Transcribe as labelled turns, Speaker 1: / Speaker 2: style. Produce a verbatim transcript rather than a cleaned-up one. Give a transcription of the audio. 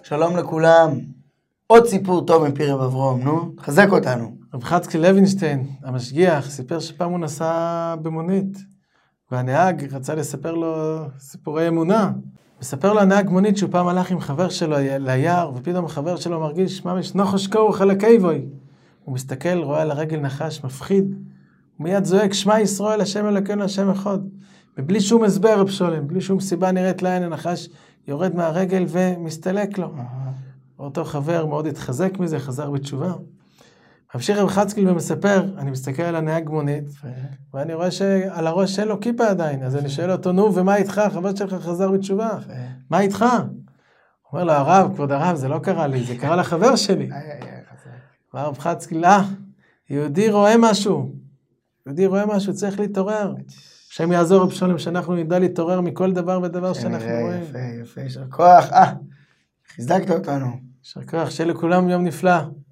Speaker 1: שלום לכולם. עוד סיפור טוב מפי רב אברום, נו, חזק אותנו.
Speaker 2: רב חצקי לוינשטיין, המשגיח, סיפר שפעם הוא נסע במונית, והנהג רצה לספר לו סיפורי אמונה. מספר לו הנהג מונית שהוא פעם הלך עם חבר שלו ליער, ופתאום החבר שלו מרגיש ממש נחש קור חלקי בוי. הוא מסתכל, רואה על הרגל נחש מפחיד, ומיד זועק, שמע ישראל, השם אלוקינו, השם אחד. ובלי שום הסבר, רב שולם, בלי שום סיבה נראית לעין, הנחש יורד מהרגל ומסתלק לו. אותו חבר מאוד התחזק מזה, חזר בתשובה. ממשיך רב חצקי ומספר, אני מסתכל על הנהג מונית, ואני רואה שעל הראש שאין לו כיפה עדיין, אז אני שואל אותו, נו, ומה איתך? החבר שלך חזר בתשובה. מה איתך? הוא אומר לו, הרב, כבוד הרב, זה לא קרה לי, זה קרה לחבר שלי. אמר רב חצקי, לא, יהודי רואה משהו, יהודי רואה משהו, צריך להתעורר. השם יעזור רב שולם, שאנחנו נדע להתעורר מכל דבר ודבר שאנחנו רואים.
Speaker 1: יפה, יפה, יישר כוח, אה, חיזקת אותנו.
Speaker 2: יישר כוח, שיהיה לכולם יום נפלא.